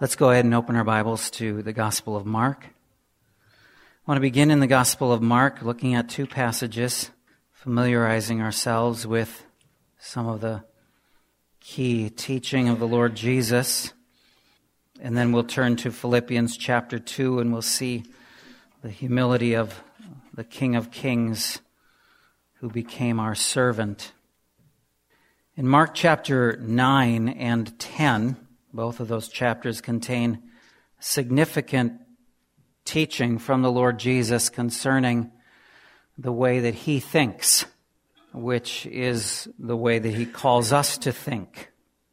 Let's go ahead and open our Bibles to the Gospel of Mark. I want to begin in the Gospel of Mark, looking at two passages, familiarizing ourselves with some of the key teaching of the Lord Jesus. And then we'll turn to Philippians chapter 2, and we'll see the humility of the King of Kings who became our servant. In Mark chapter 9 and 10, both of those chapters contain significant teaching from the Lord Jesus concerning the way that he thinks, which is the way that he calls us to think.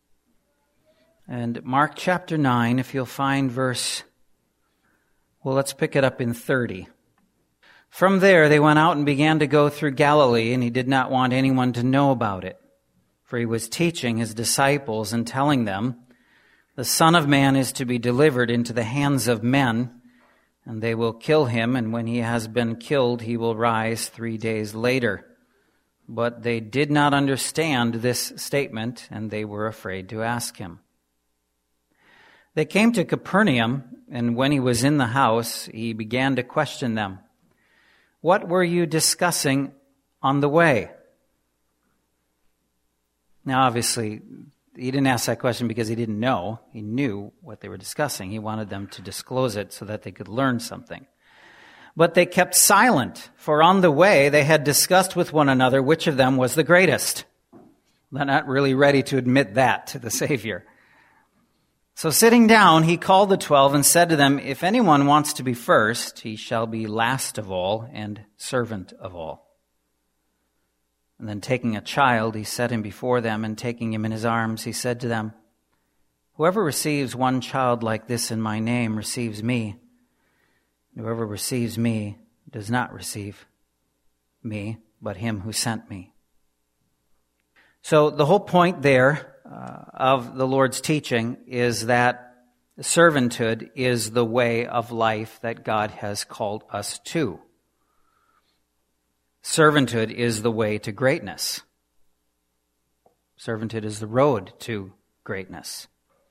And Mark chapter 9, if you'll find let's pick it up in 30. From there they went out and began to go through Galilee, and he did not want anyone to know about it. For he was teaching his disciples and telling them, "The Son of Man is to be delivered into the hands of men, and they will kill him, and when he has been killed, he will rise 3 days later." But they did not understand this statement, and they were afraid to ask him. They came to Capernaum, and when he was in the house, he began to question them. "What were you discussing on the way?" Now, obviously, he didn't ask that question because he didn't know. He knew what they were discussing. He wanted them to disclose it so that they could learn something. But they kept silent, for on the way they had discussed with one another which of them was the greatest. They're not really ready to admit that to the Savior. So sitting down, he called the 12 and said to them, "If anyone wants to be first, he shall be last of all and servant of all." And then taking a child, he set him before them, and taking him in his arms, he said to them, "Whoever receives one child like this in my name receives me. Whoever receives me does not receive me, but him who sent me." So the whole point there of the Lord's teaching is that servanthood is the way of life that God has called us to. Servanthood is the way to greatness. Servanthood is the road to greatness.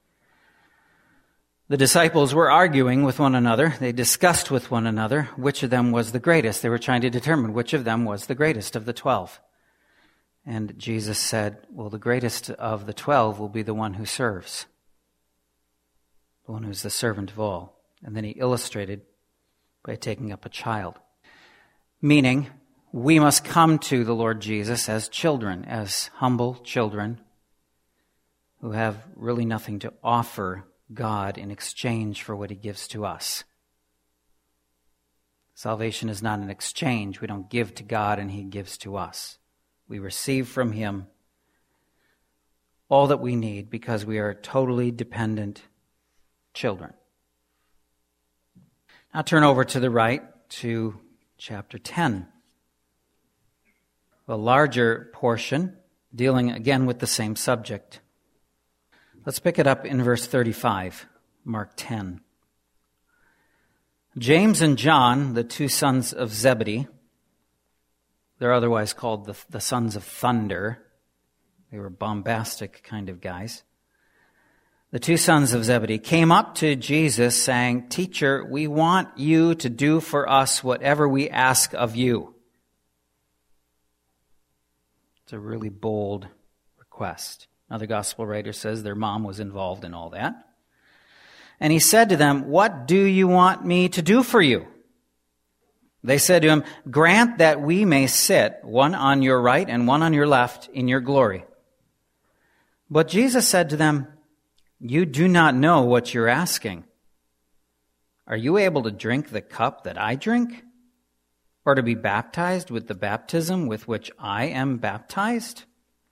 The disciples were arguing with one another. They discussed with one another which of them was the greatest. They were trying to determine which of them was the greatest of the 12. And Jesus said, well, the greatest of the 12 will be the one who serves, the one who's the servant of all. And then he illustrated by taking up a child. Meaning, we must come to the Lord Jesus as children, as humble children who have really nothing to offer God in exchange for what he gives to us. Salvation is not an exchange. We don't give to God and he gives to us. We receive from him all that we need because we are totally dependent children. Now turn over to the right to chapter 10. A larger portion dealing again with the same subject. Let's pick it up in verse 35, Mark 10. James and John, the two sons of Zebedee, they're otherwise called the sons of thunder. They were bombastic kind of guys. The two sons of Zebedee came up to Jesus saying, "Teacher, we want you to do for us whatever we ask of you." It's a really bold request. Another gospel writer says their mom was involved in all that. And he said to them, "What do you want me to do for you?" They said to him, "Grant that we may sit, one on your right and one on your left, in your glory." But Jesus said to them, "You do not know what you're asking. Are you able to drink the cup that I drink? Or to be baptized with the baptism with which I am baptized?"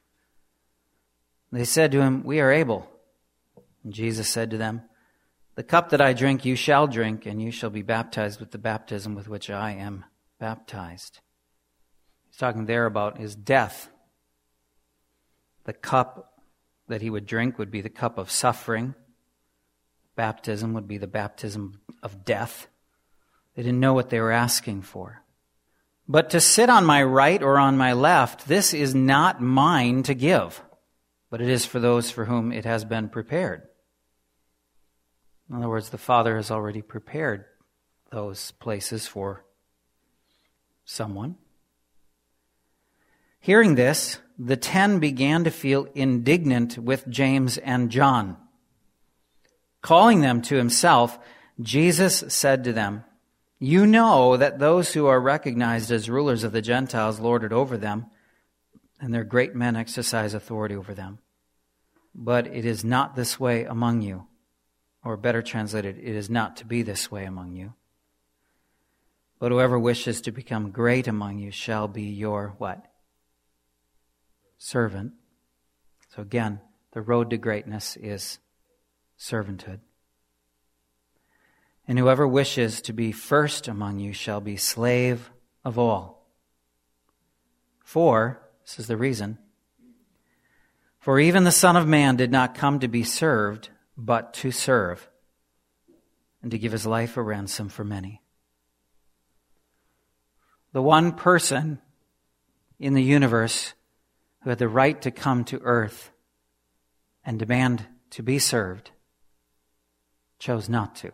They said to him, "We are able." And Jesus said to them, "The cup that I drink you shall drink, and you shall be baptized with the baptism with which I am baptized." He's talking there about his death. The cup that he would drink would be the cup of suffering. Baptism would be the baptism of death. They didn't know what they were asking for. But to sit on my right or on my left, this is not mine to give, but it is for those for whom it has been prepared. In other words, the Father has already prepared those places for someone. Hearing this, the 10 began to feel indignant with James and John. Calling them to himself, Jesus said to them, "You know that those who are recognized as rulers of the Gentiles lord it over them, and their great men exercise authority over them. But it is not this way among you." Or better translated, it is not to be this way among you. "But whoever wishes to become great among you shall be your" what? Servant. So again, the road to greatness is servanthood. "And whoever wishes to be first among you shall be slave of all. For," this is the reason, "for even the Son of Man did not come to be served, but to serve, and to give his life a ransom for many." The one person in the universe who had the right to come to earth and demand to be served chose not to.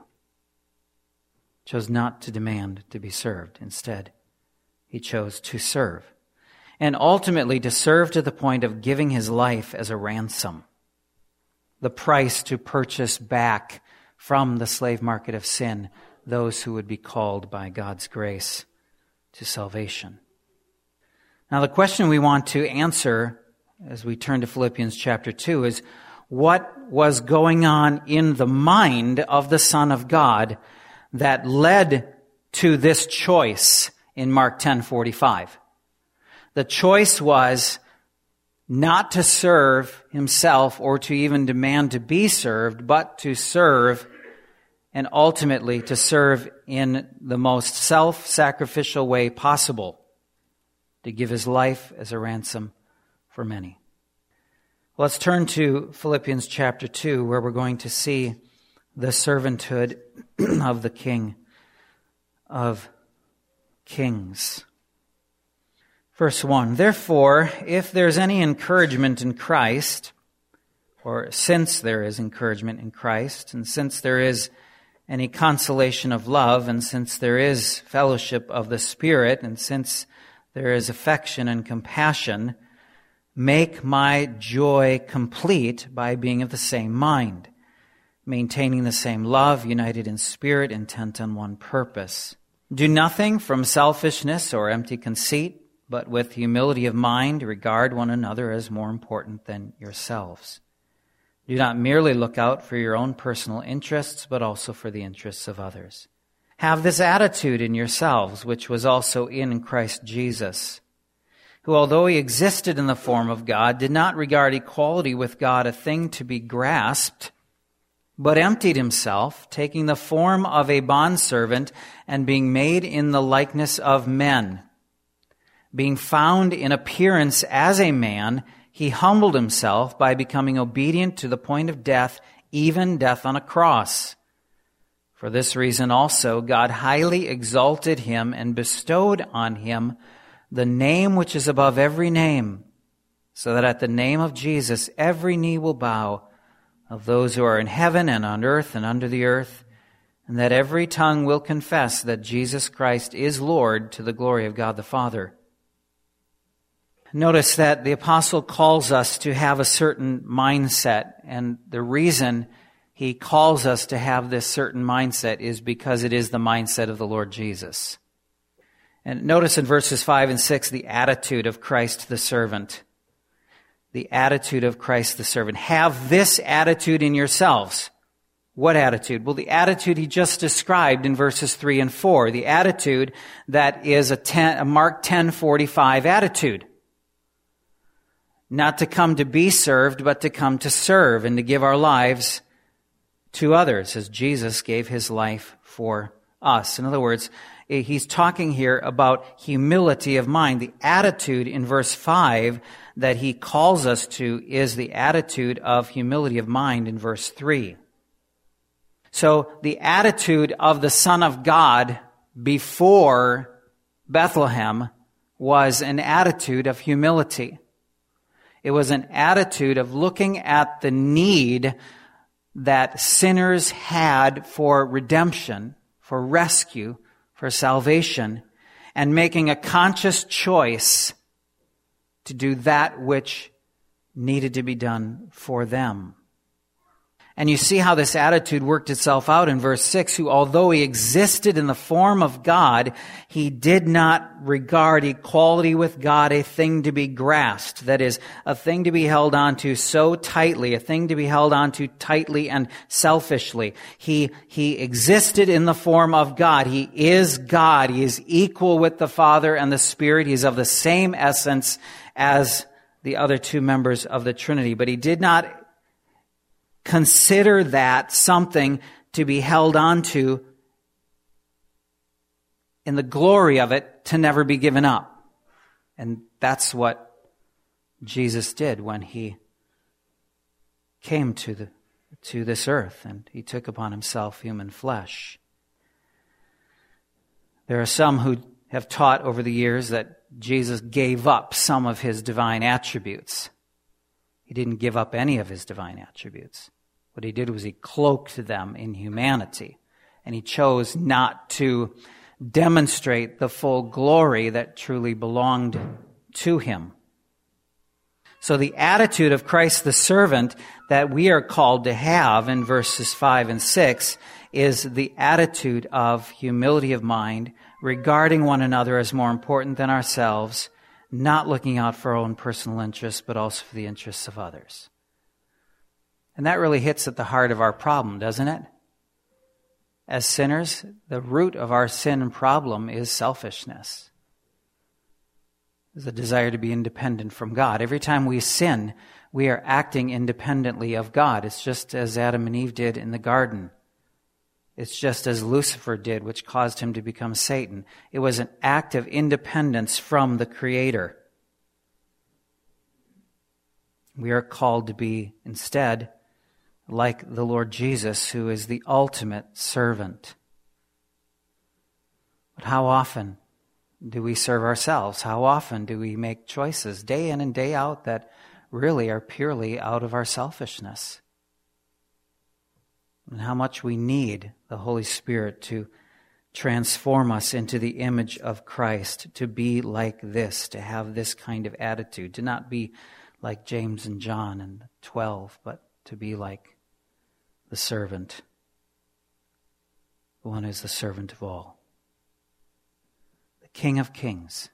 Chose not to demand to be served. Instead, he chose to serve. And ultimately to serve to the point of giving his life as a ransom. The price to purchase back from the slave market of sin those who would be called by God's grace to salvation. Now the question we want to answer as we turn to Philippians chapter 2 is, what was going on in the mind of the Son of God that led to this choice in Mark 10:45? The choice was not to serve himself or to even demand to be served, but to serve, and ultimately to serve in the most self-sacrificial way possible, to give his life as a ransom for many. Let's turn to Philippians chapter 2, where we're going to see the servanthood of the King of Kings. Verse 1, "Therefore, if there's any encouragement in Christ," or since there is encouragement in Christ, and since there is any consolation of love, and since there is fellowship of the Spirit, and since there is affection and compassion, make my joy complete by being of the same mind, maintaining the same love, united in spirit, intent on one purpose. Do nothing from selfishness or empty conceit, but with humility of mind regard one another as more important than yourselves. Do not merely look out for your own personal interests, but also for the interests of others. Have this attitude in yourselves, which was also in Christ Jesus, who, although he existed in the form of God, did not regard equality with God a thing to be grasped, but emptied himself, taking the form of a bondservant and being made in the likeness of men. Being found in appearance as a man, he humbled himself by becoming obedient to the point of death, even death on a cross. For this reason also God highly exalted him and bestowed on him the name which is above every name, so that at the name of Jesus every knee will bow, of those who are in heaven and on earth and under the earth, and that every tongue will confess that Jesus Christ is Lord, to the glory of God the Father. Notice that the apostle calls us to have a certain mindset, and the reason he calls us to have this certain mindset is because it is the mindset of the Lord Jesus. And notice in verses 5 and 6 the attitude of Christ the servant. The attitude of Christ the servant. Have this attitude in yourselves. What attitude? Well, the attitude he just described in verses 3 and 4. The attitude that is a Mark 10:45 attitude. Not to come to be served, but to come to serve and to give our lives to others as Jesus gave his life for us. In other words, he's talking here about humility of mind. The attitude in verse 5 that he calls us to is the attitude of humility of mind in verse 3. So the attitude of the Son of God before Bethlehem was an attitude of humility. It was an attitude of looking at the need that sinners had for redemption, for rescue, for salvation, and making a conscious choice to do that which needed to be done for them. And you see how this attitude worked itself out in verse 6, who, although he existed in the form of God, he did not regard equality with God a thing to be grasped. That is, a thing to be held on to so tightly, a thing to be held on to tightly and selfishly. He existed in the form of God. He is God. He is equal with the Father and the Spirit. He is of the same essence as the other two members of the Trinity. But he did not consider that something to be held on to in the glory of it to never be given up. And that's what Jesus did when he came to this earth and he took upon himself human flesh. There are some who have taught over the years that Jesus gave up some of his divine attributes. He didn't give up any of his divine attributes. What he did was he cloaked them in humanity, and he chose not to demonstrate the full glory that truly belonged to him. So the attitude of Christ the servant that we are called to have in verses 5 and 6 is the attitude of humility of mind, regarding one another as more important than ourselves, not looking out for our own personal interests, but also for the interests of others. And that really hits at the heart of our problem, doesn't it? As sinners, the root of our sin and problem is selfishness. It's a desire to be independent from God. Every time we sin, we are acting independently of God. It's just as Adam and Eve did in the garden. It's just as Lucifer did, which caused him to become Satan. It was an act of independence from the Creator. We are called to be, instead, like the Lord Jesus, who is the ultimate servant. But how often do we serve ourselves? How often do we make choices day in and day out that really are purely out of our selfishness? And how much we need the Holy Spirit to transform us into the image of Christ, to be like this, to have this kind of attitude, to not be like James and John and the 12, but to be like the servant, the one who is the servant of all, the King of Kings,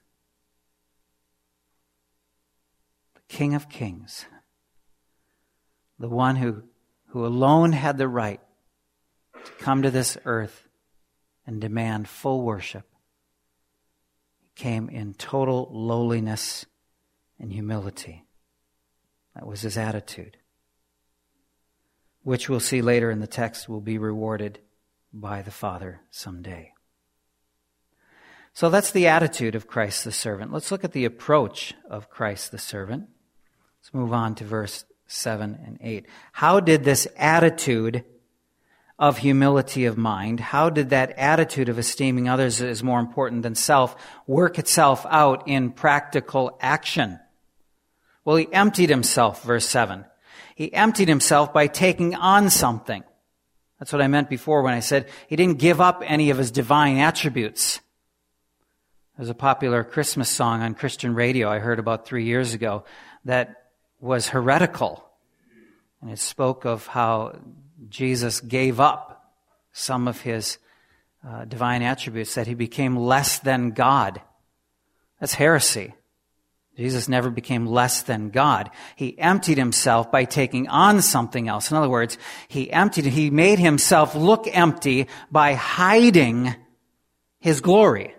the King of Kings, the one who alone had the right to come to this earth and demand full worship. He came in total lowliness and humility. That was his attitude, which we'll see later in the text will be rewarded by the Father someday. So that's the attitude of Christ the servant. Let's look at the approach of Christ the servant. Let's move on to verse 7 and 8. How did this attitude of humility of mind, how did that attitude of esteeming others as more important than self work itself out in practical action? Well, he emptied himself, verse 7. He emptied himself by taking on something. That's what I meant before when I said he didn't give up any of his divine attributes. There's a popular Christmas song on Christian radio I heard about 3 years ago that was heretical. And it spoke of how Jesus gave up some of his divine attributes, that he became less than God. That's heresy. Jesus never became less than God. He emptied himself by taking on something else. In other words, he made himself look empty by hiding his glory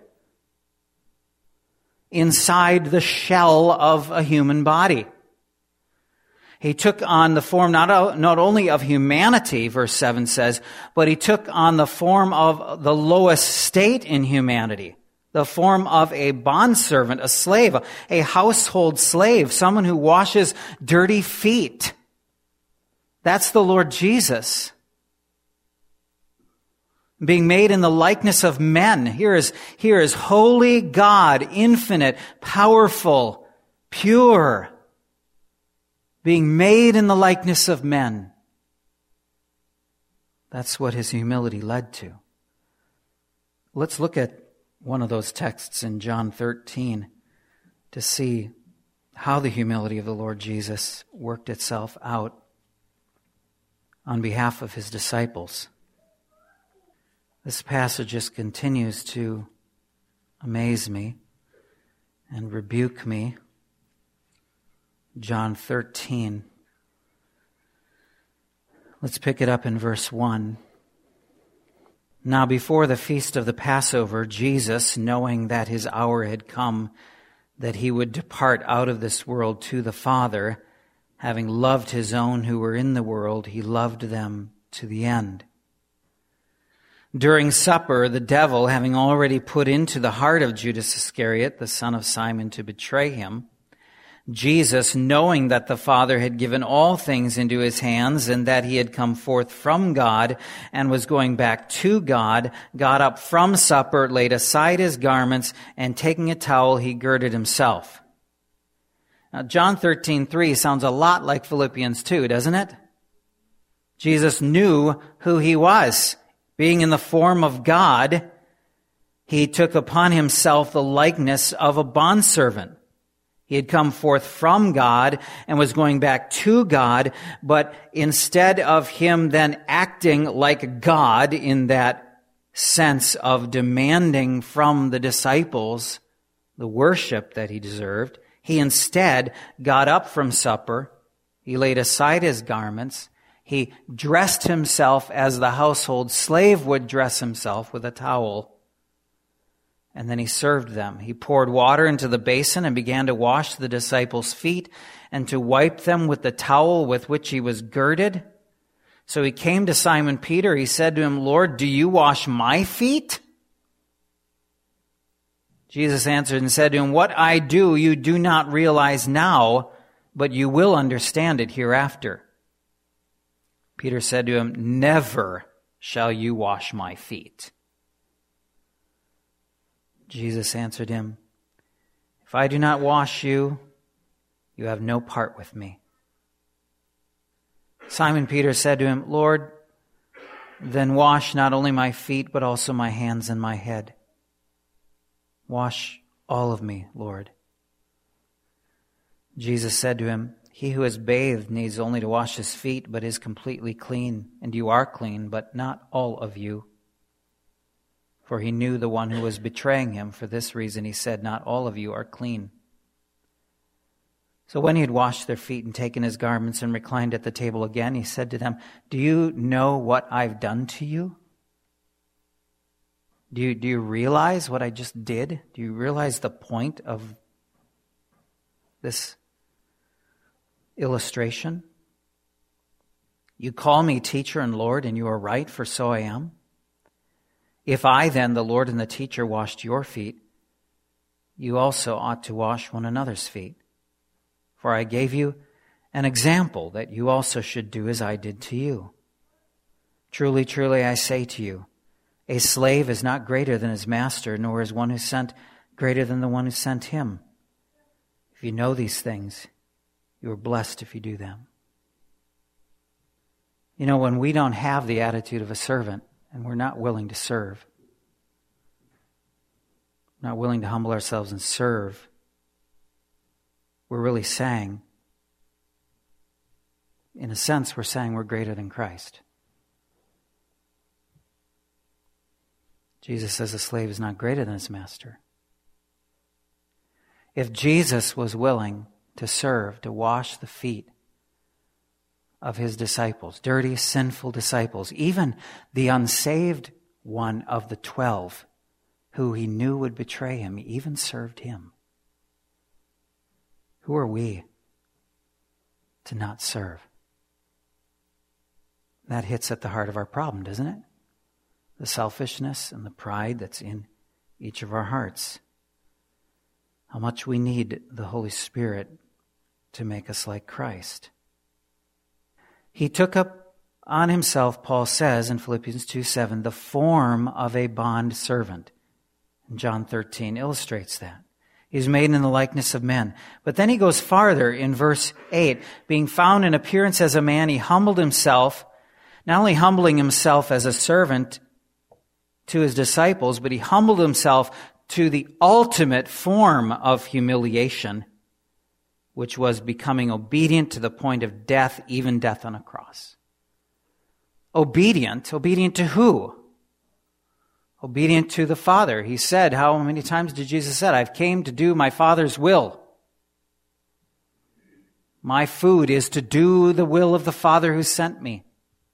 inside the shell of a human body. He took on the form not only of humanity, verse 7 says, but he took on the form of the lowest state in humanity, the form of a bondservant, a slave, a household slave, someone who washes dirty feet. That's the Lord Jesus. Being made in the likeness of men. Here is holy God, infinite, powerful, pure, being made in the likeness of men. That's what his humility led to. Let's look at one of those texts in John 13 to see how the humility of the Lord Jesus worked itself out on behalf of his disciples. This passage just continues to amaze me and rebuke me. John 13. Let's pick it up in verse 1. Now before the feast of the Passover, Jesus, knowing that his hour had come, that he would depart out of this world to the Father, having loved his own who were in the world, he loved them to the end. During supper, the devil, having already put into the heart of Judas Iscariot, the son of Simon, to betray him, Jesus, knowing that the Father had given all things into his hands and that he had come forth from God and was going back to God, got up from supper, laid aside his garments, and taking a towel, he girded himself. Now, John 13:3 sounds a lot like Philippians 2, doesn't it? Jesus knew who he was. Being in the form of God, he took upon himself the likeness of a bondservant. He had come forth from God and was going back to God, but instead of him then acting like God in that sense of demanding from the disciples the worship that he deserved, he instead got up from supper, he laid aside his garments, he dressed himself as the household slave would dress himself, with a towel. And then he served them. He poured water into the basin and began to wash the disciples' feet and to wipe them with the towel with which he was girded. So he came to Simon Peter. He said to him, Lord, do you wash my feet? Jesus answered and said to him, what I do you do not realize now, but you will understand it hereafter. Peter said to him, never shall you wash my feet. Jesus answered him, if I do not wash you, you have no part with me. Simon Peter said to him, Lord, then wash not only my feet, but also my hands and my head. Wash all of me, Lord. Jesus said to him, he who is bathed needs only to wash his feet, but is completely clean, and you are clean, but not all of you. For he knew the one who was betraying him. For this reason he said, not all of you are clean. So when he had washed their feet and taken his garments and reclined at the table again, he said to them, do you know what I've done to you? Do you realize what I just did? Do you realize the point of this illustration? You call me teacher and Lord, and you are right, for so I am. If I then, the Lord and the teacher, washed your feet, you also ought to wash one another's feet. For I gave you an example that you also should do as I did to you. Truly, truly, I say to you, a slave is not greater than his master, nor is one who sent greater than the one who sent him. If you know these things, you are blessed if you do them. You know, when we don't have the attitude of a servant, and we're not willing to serve, not willing to humble ourselves and serve, we're really saying, in a sense, we're saying we're greater than Christ. Jesus says a slave is not greater than his master. If Jesus was willing to serve, to wash the feet of his disciples, dirty, sinful disciples, even the unsaved one of the 12, who he knew would betray him, he even served him. Who are we to not serve? That hits at the heart of our problem, doesn't it? The selfishness and the pride that's in each of our hearts. How much we need the Holy Spirit to make us like Christ. He took up on himself, Paul says in Philippians 2:7, the form of a bond servant. And John 13 illustrates that. He was made in the likeness of men. But then he goes farther in verse 8. Being found in appearance as a man, he humbled himself, Not only humbling himself as a servant to his disciples, but he humbled himself to the ultimate form of humiliation, which was becoming obedient to the point of death, even death on a cross. Obedient to who? Obedient to the Father. He said, how many times did Jesus say, I've came to do my Father's will. My food is to do the will of the Father who sent me.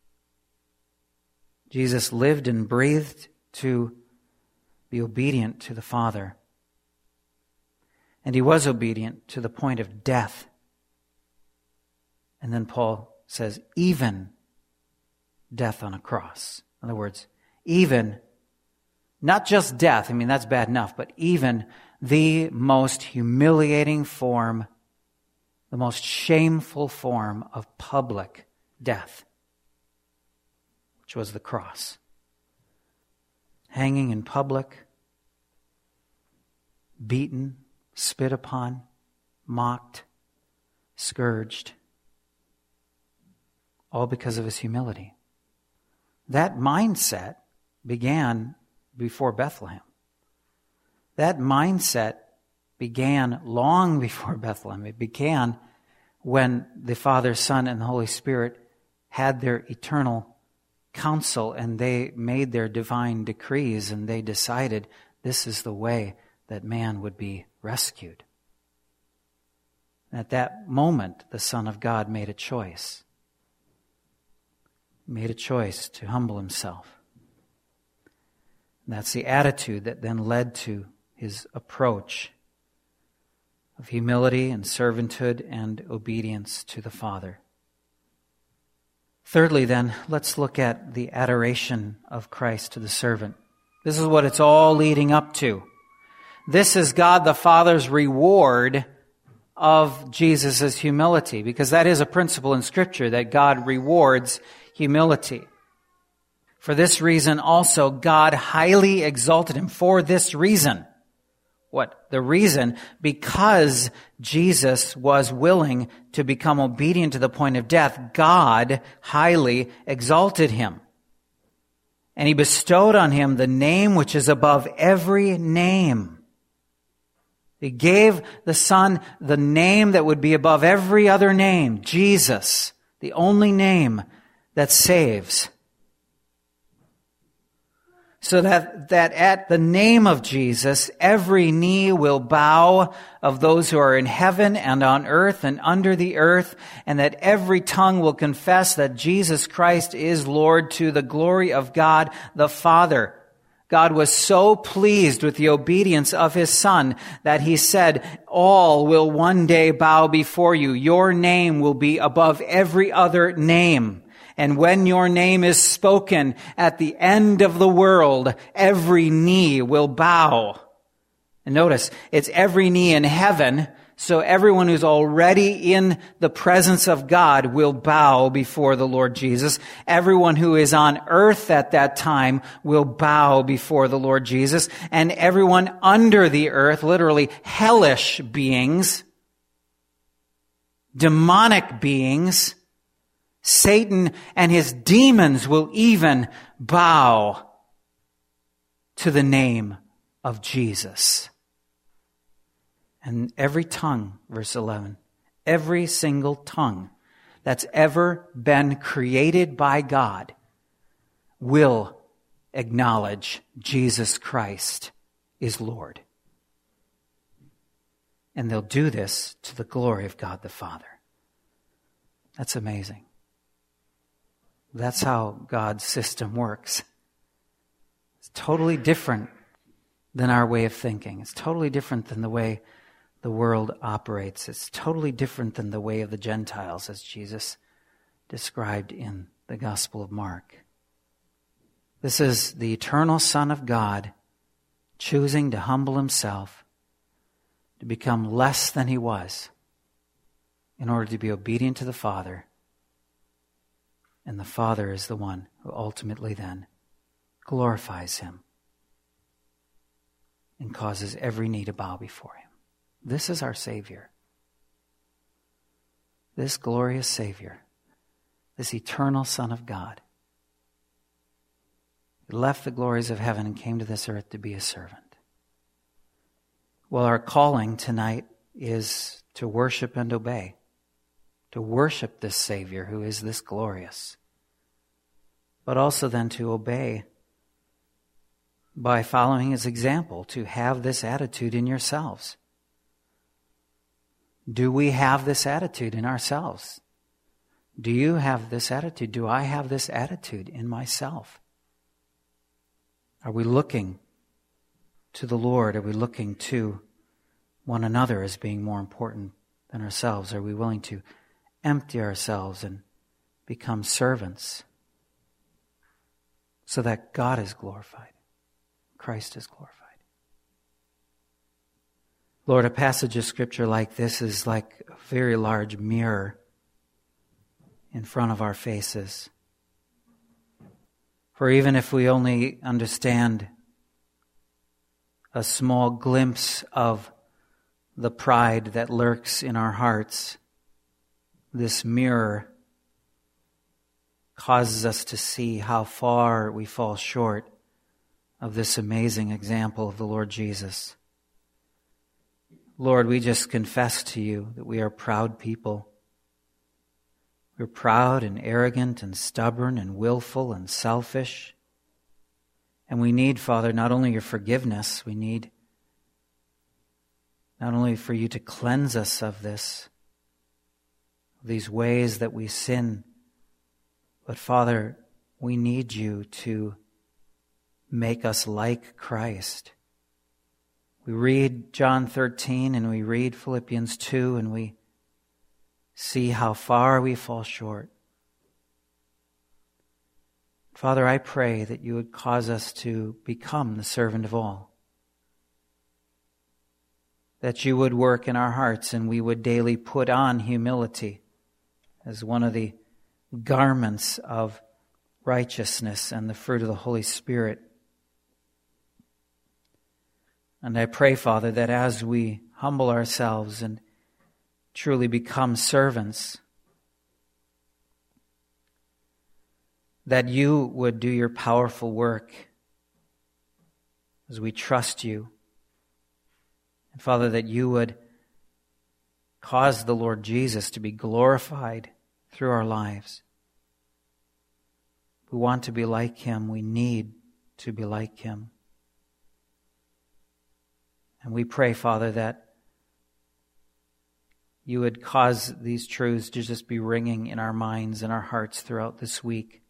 Jesus lived and breathed to be obedient to the Father. And he was obedient to the point of death. And then Paul says, even death on a cross. In other words, even, not just death, that's bad enough, but even the most humiliating form, the most shameful form of public death, which was the cross. Hanging in public, beaten, spit upon, mocked, scourged, all because of his humility. That mindset began before Bethlehem. That mindset began long before Bethlehem. It began when the Father, Son, and the Holy Spirit had their eternal counsel and they made their divine decrees and they decided this is the way that man would be rescued. At that moment, the Son of God made a choice. He made a choice to humble himself. And that's the attitude that then led to his approach of humility and servanthood and obedience to the Father. Thirdly, then, let's look at the adoration of Christ to the servant. This is what it's all leading up to. This is God the Father's reward of Jesus' humility, because that is a principle in Scripture, that God rewards humility. For this reason also, God highly exalted him. For this reason. What? The reason? Because Jesus was willing to become obedient to the point of death, God highly exalted him. And he bestowed on him the name which is above every name. He gave the Son the name that would be above every other name, Jesus, the only name that saves. So that at the name of Jesus, every knee will bow of those who are in heaven and on earth and under the earth, and that every tongue will confess that Jesus Christ is Lord, to the glory of God the Father. God was so pleased with the obedience of his Son that he said, all will one day bow before you. Your name will be above every other name. And when your name is spoken at the end of the world, every knee will bow. And notice, it's every knee in heaven, so everyone who's already in the presence of God will bow before the Lord Jesus. Everyone who is on earth at that time will bow before the Lord Jesus. And everyone under the earth, literally hellish beings, demonic beings, Satan and his demons will even bow to the name of Jesus. And every tongue, verse 11, every single tongue that's ever been created by God will acknowledge Jesus Christ is Lord. And they'll do this to the glory of God the Father. That's amazing. That's how God's system works. It's totally different than our way of thinking. It's totally different than the way the world operates. It's totally different than the way of the Gentiles, as Jesus described in the Gospel of Mark. This is the eternal Son of God choosing to humble himself, to become less than he was, in order to be obedient to the Father. And the Father is the one who ultimately then glorifies him and causes every knee to bow before him. This is our Savior. This glorious Savior, this eternal Son of God, He left the glories of heaven and came to this earth to be a servant. Well, our calling tonight is to worship and obey, to worship this Savior who is this glorious, but also then to obey by following His example, to have this attitude in yourselves. Do we have this attitude in ourselves? Do you have this attitude? Do I have this attitude in myself? Are we looking to the Lord? Are we looking to one another as being more important than ourselves? Are we willing to empty ourselves and become servants so that God is glorified, Christ is glorified? Lord, a passage of Scripture like this is like a very large mirror in front of our faces. For even if we only understand a small glimpse of the pride that lurks in our hearts, this mirror causes us to see how far we fall short of this amazing example of the Lord Jesus. Lord, we just confess to you that we are proud people. We're proud and arrogant and stubborn and willful and selfish. And we need, Father, not only your forgiveness, we need not only for you to cleanse us of this, these ways that we sin, but Father, we need you to make us like Christ. We read John 13 and we read Philippians 2 and we see how far we fall short. Father, I pray that you would cause us to become the servant of all. That you would work in our hearts and we would daily put on humility as one of the garments of righteousness and the fruit of the Holy Spirit. And I pray, Father, that as we humble ourselves and truly become servants, that you would do your powerful work as we trust you. And Father, that you would cause the Lord Jesus to be glorified through our lives. We want to be like him. We need to be like him. And we pray, Father, that you would cause these truths to just be ringing in our minds and our hearts throughout this week.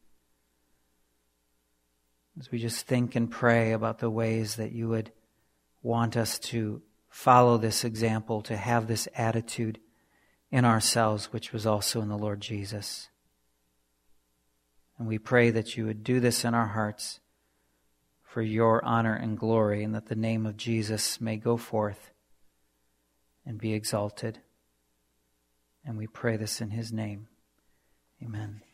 As we just think and pray about the ways that you would want us to follow this example, to have this attitude in ourselves, which was also in the Lord Jesus. And we pray that you would do this in our hearts for your honor and glory, and that the name of Jesus may go forth and be exalted. And we pray this in his name. Amen.